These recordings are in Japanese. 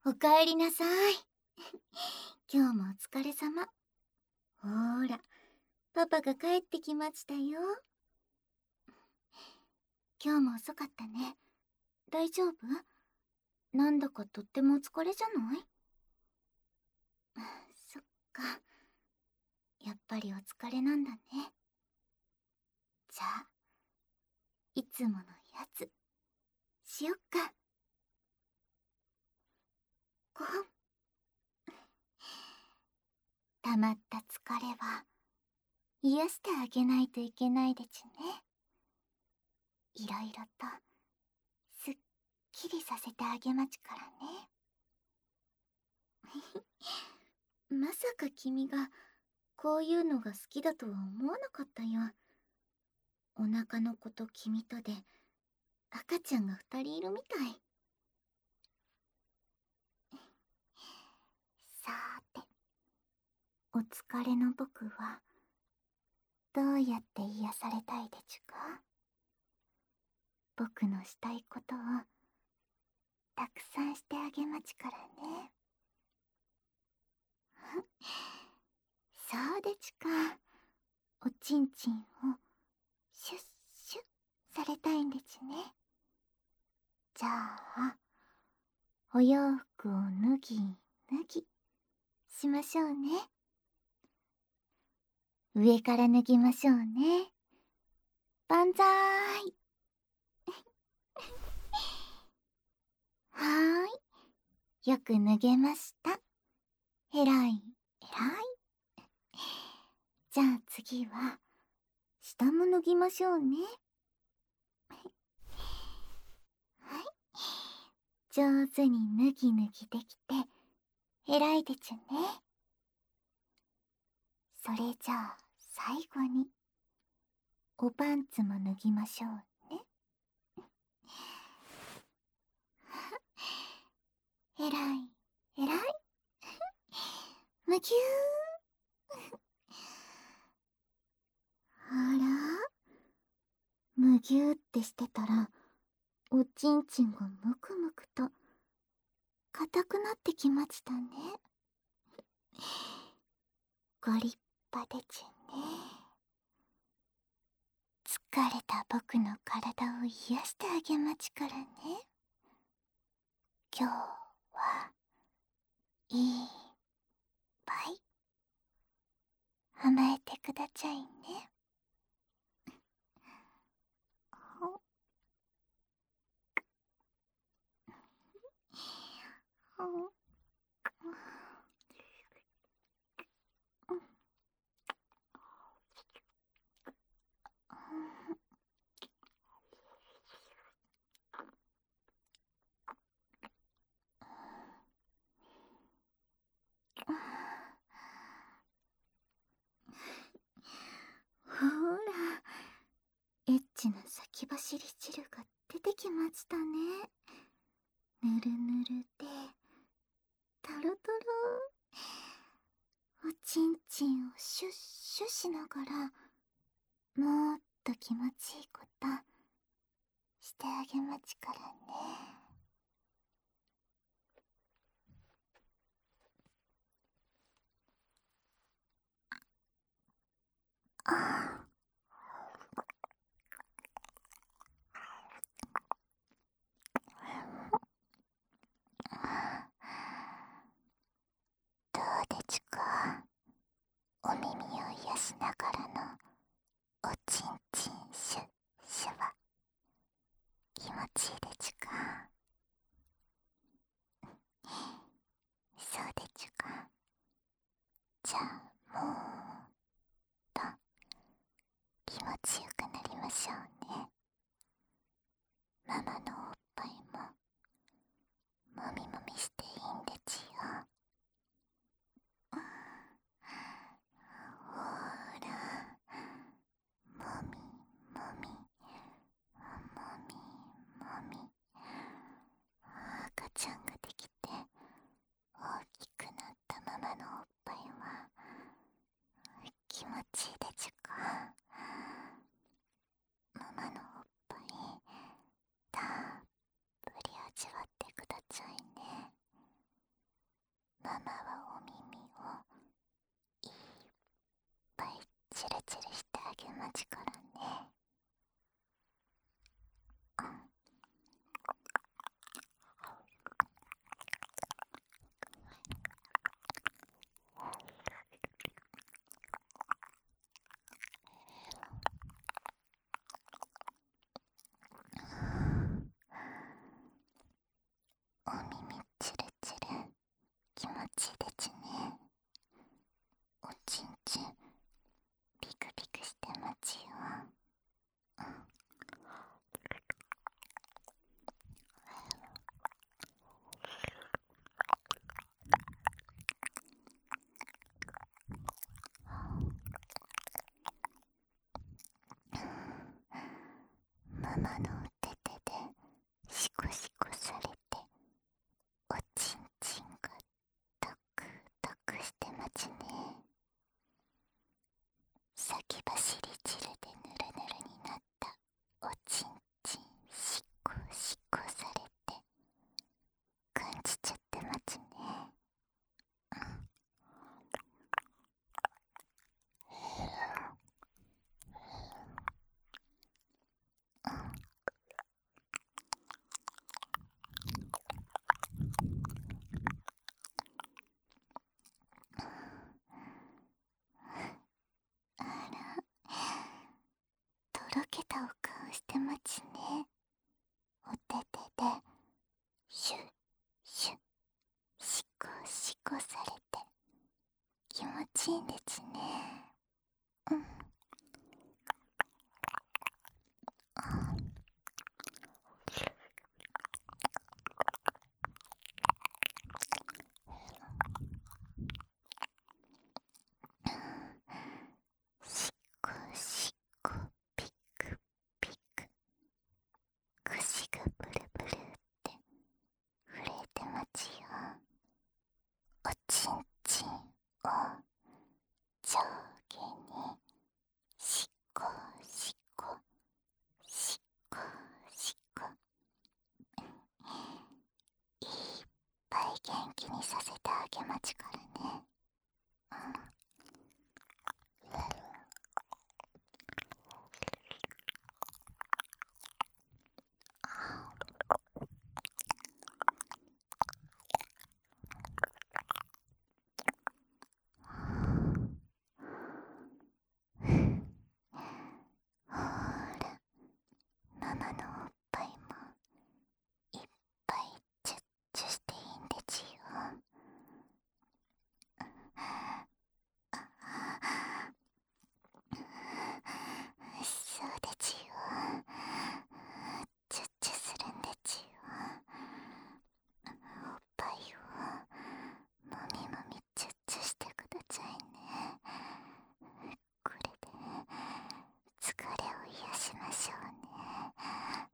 おかえりなさい。今日もお疲れ様。ほーら、パパが帰ってきましたよ。今日も遅かったね。大丈夫？なんだかとってもお疲れじゃない？そっか。やっぱりお疲れなんだね。じゃあ、いつものやつ、しよっか。ごほん。溜まった疲れは、癒してあげないといけないでちゅね。いろいろと、すっきりさせてあげまちからね。まさか君がこういうのが好きだとは思わなかったよ。お腹の子と君とで赤ちゃんが2人いるみたい。さーて、お疲れの僕はどうやって癒されたいでちゅか？僕のしたいことをたくさんしてあげまちからね。そうでちゅか。おちんちんをシュッシュッされたいんでちゅね。じゃあ、お洋服を脱ぎ脱ぎしましょうね。上から脱ぎましょうね。万歳。はーい。よく脱げました。えらい、えらい。じゃあ次は、下も脱ぎましょうね。はい。上手に脱ぎ脱ぎできて、えらいでちゅね。それじゃあ、最後に、おパンツも脱ぎましょうね。えらい、えらい。むぎゅー。あら、むぎゅーってしてたら、おちんちんがむくむくと、硬くなってきましたね。ご立派でちゅね。疲れた僕の体を癒してあげまちからね。今日はいっぱい甘えてくだちゃいね。ほほほら、エッチな先走り汁が出てきましたね。ぬるぬるで、とろとろ。おちんちんをシュッシュしながら、もっと気持ちいいことしてあげまちからね。ああ、どうでちゅか？お耳を癒しながらのおちんちんシュッシュは気持ちいいでちゅか？そうでちゅか？じゃあもっと気持ちよくなりましょうね。ママのおっぱいももみもみしていいんでちよ。ほら、 マのお手手でシコシコされて、おちんちんがタクタクしてまちね。先走り汁でぬるぬるになったおちんちんシコシコされて感じちゃってまちね。あら、とろけたお顔してまちね。お手手でシュッシュッシコシコされて気持ちいいんですね。うん。シコシコピクピク、腰がブルブルって震えてまちよ。おちんちんを上下にシコシコシコシコ、いっぱい元気にさせてあげまちからね。ほーら、ママのおっぱいもいっぱいチュッチュしていいんでちよ。そうでちよ。チュッチュするんでちよ。おっぱいをもみもみチュッチュしてくださいね。これで疲れを癒しましょうね。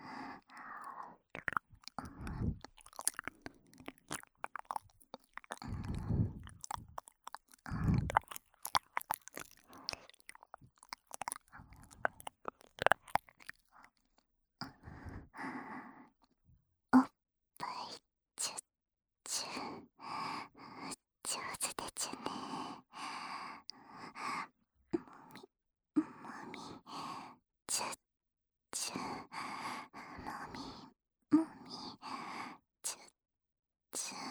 おっぱいチュッチュ、上手でちゅね。もみチュッチュ、もみもみチュッチュ。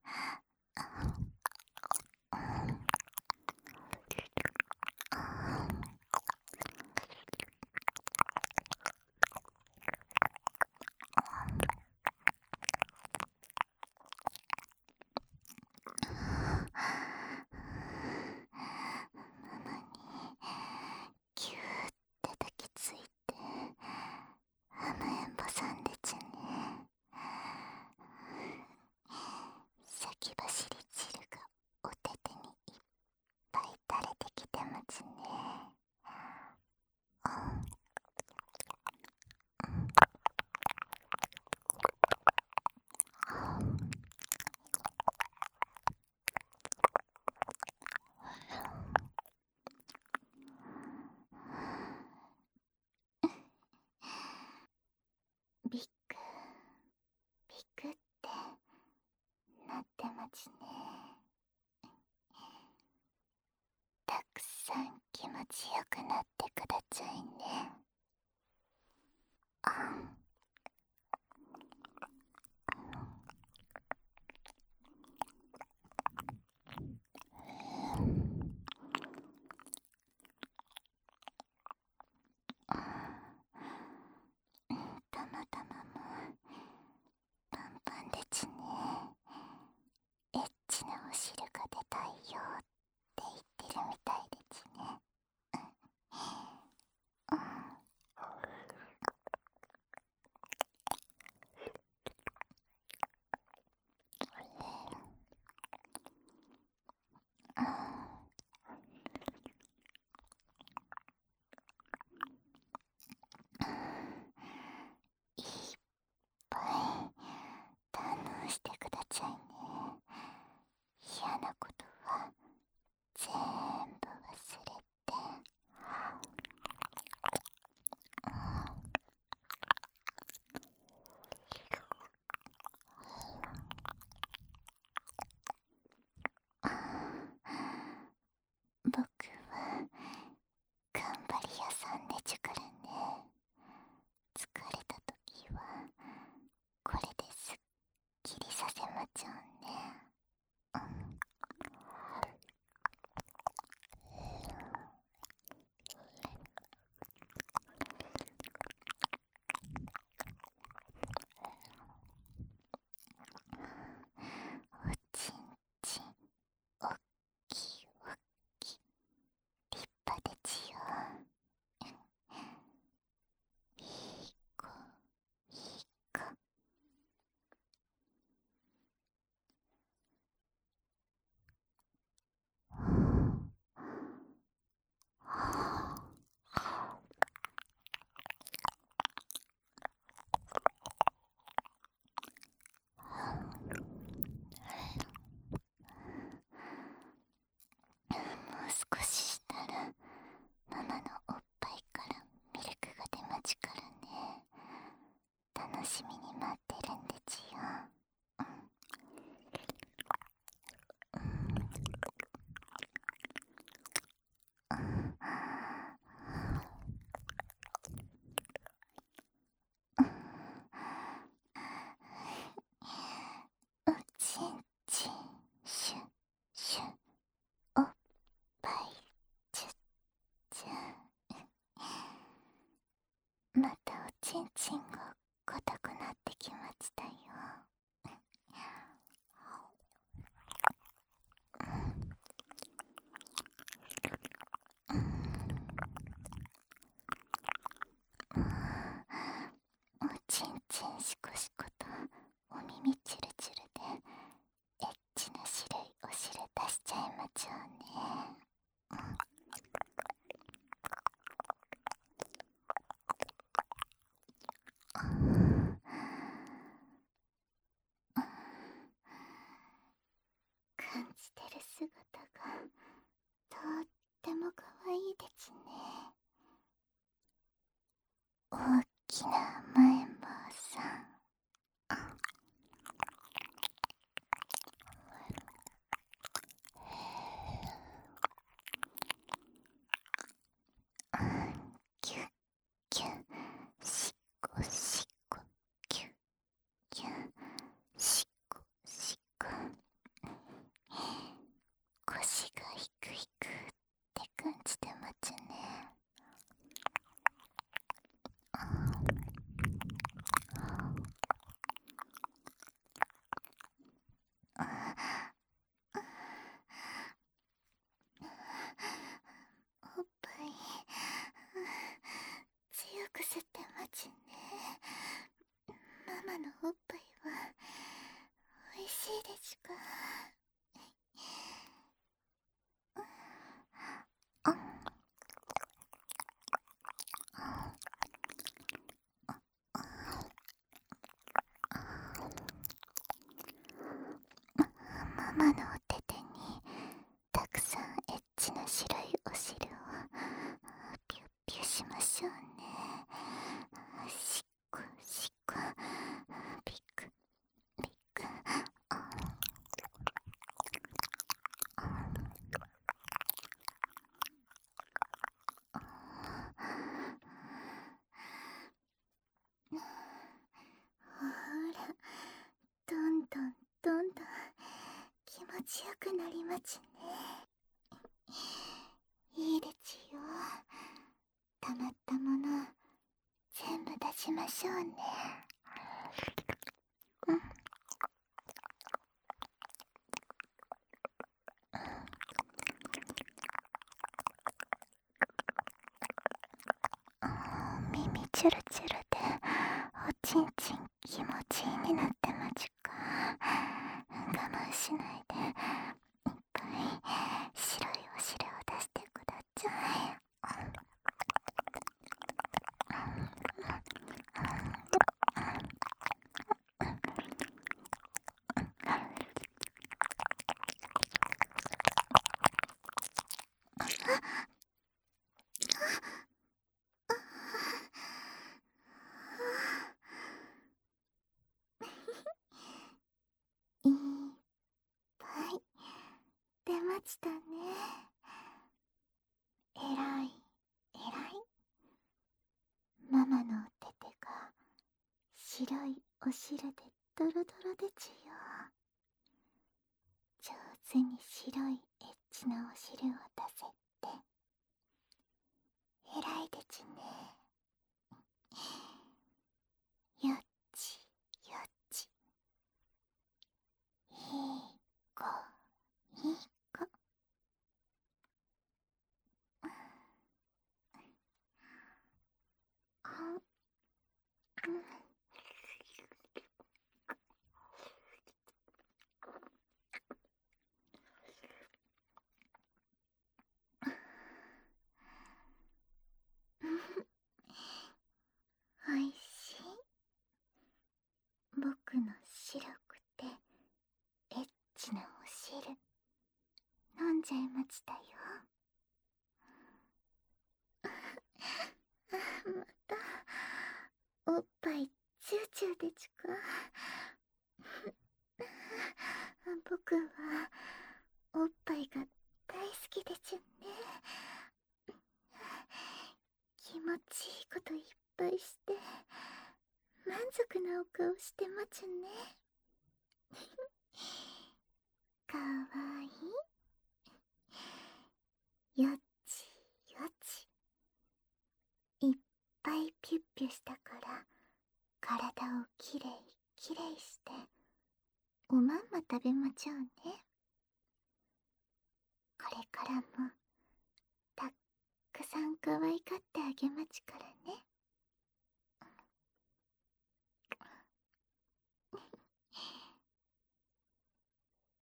ママにキューって抱きついて甘えんぼさんでちゅね。先走り汁がお手手にいっぱい垂れてきてますね。ビックビクってなってますね。たくさん気持ちよくなってくださいね。たまたまもパンパンでちね。エッチなお汁が出たいよって言ってるみたいでちね。 シコシコとお耳チュルチュルでエッチな白いお汁出しちゃいまちょうね。感じてる姿がとってもかわいいでちね。大きな甘えん坊さん。キュッキュッ、しこしこ、キュッキュッ、しこしこ。腰がヒクヒクって感じてまちゅね。おっぱい強く吸ってまちゅね。ママのおっぱいはおいしいでちゅか。ママのお手手にたくさんエッチな白いお汁をピュッピュしましょうね。しっこしっこ、ピクピク。ほら、どんどんどんどん気持ちよくなりまちね。いいでちよ。たまったもの全部出しましょうね。耳チュルチュルでおちんちん気持ちいいになってまちゅか。我慢しないでいっぱい白いお汁を出してくだちゃい。いっぱい出ましたね。えらいえらい。ママのお手手が白いお汁でドロドロでちゅよ。上手に白いエッチなお汁を出せってえらいでちね。よっちよっち、いい子いい子。おいしい。僕の白くてエッチなお汁飲んじゃいましたよ。またおっぱいチューチューでちゅか。僕はおっぱいが大好きでちゅね。気持ちいいこといっぱいして満足なお顔してまちゅね。かわいい。よっちよっち。いっぱいピュッピュしたから体をきれいきれいしておまんま食べまちょうね。これからもたっくさん可愛がってあげまちから